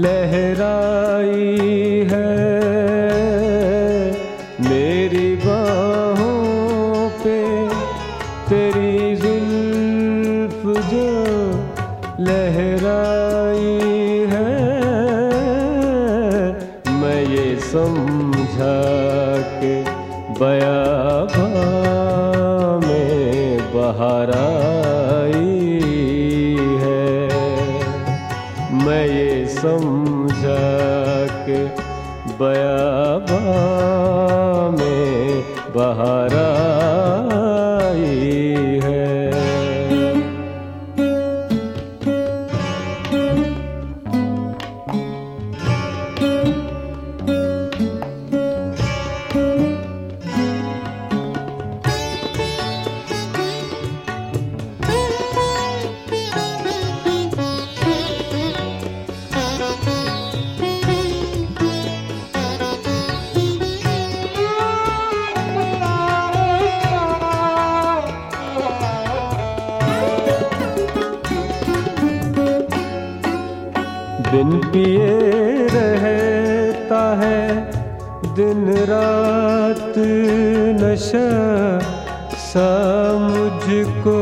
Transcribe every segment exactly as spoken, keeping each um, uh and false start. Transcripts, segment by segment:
लहराई है, मेरी बाहों पे तेरी जुल्फ जो लहराई है। मैं ये समझा के बयाबां में बहार आई है, मैं ये समझा के बयाबां में बहार आई है। बिन पिए रहता है दिन रात नशा सा मुझको,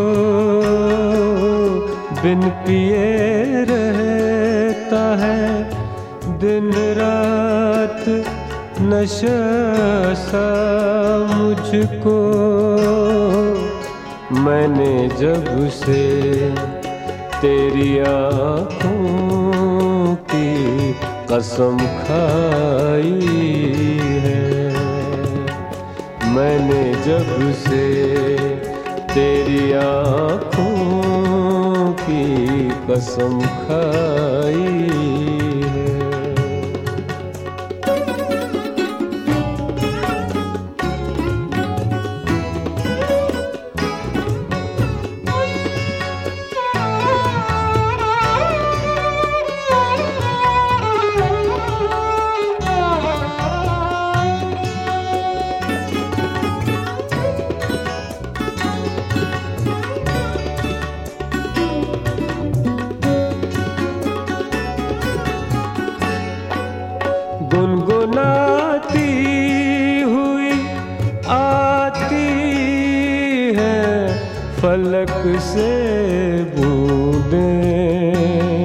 बिन पिए रहता है दिन रात नशा सा मुझको। मैंने जब से तेरी आँखों की कसम खाई है, मैंने जब से तेरी आँखों की कसम खाई है। गुनगुनाती हुई आती है फलक से बूंदें,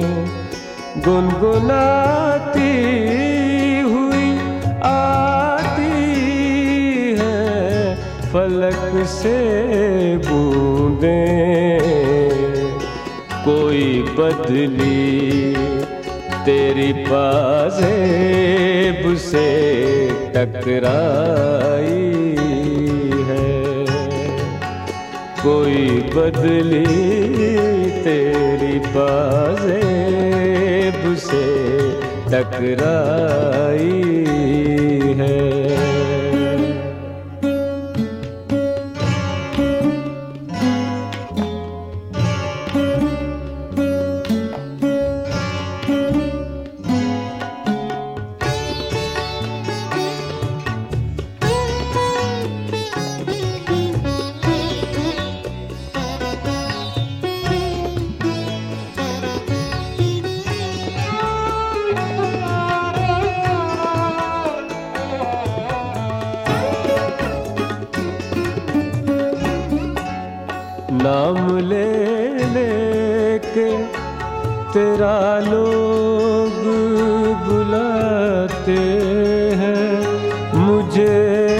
गुनगुनाती हुई आती है फलक से बूंदें। कोई बदली तेरी पाज़ेब से टकराई है, कोई बदली तेरी पाज़ेब से टकराई है। नाम ले लेके तेरा लोग बुलाते हैं मुझे,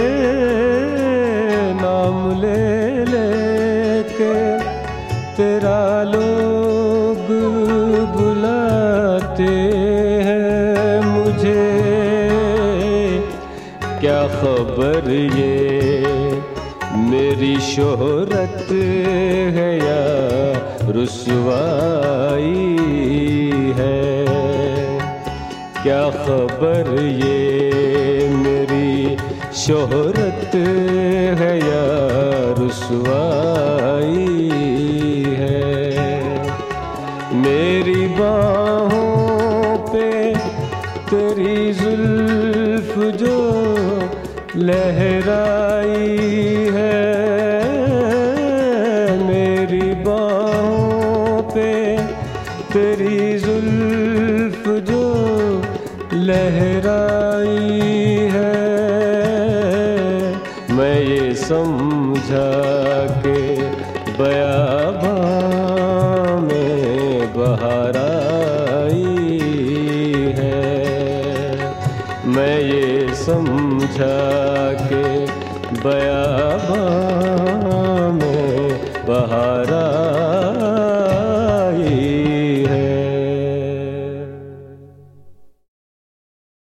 नाम ले लेके तेरा लोग बुलाते हैं मुझे। क्या खबर ये मेरी शोहरत है या रुसवाई है, क्या खबर ये मेरी शोहरत है या रुसवाई है। मेरी बाहों पे तेरी जुल्फ जो लहराई है, मेरी बाहों पे तेरी जुल्फ जो लहराई है। मैं ये समझा के बयाबां में बहार आई है। मैं ये समझा के बयाबां में बहार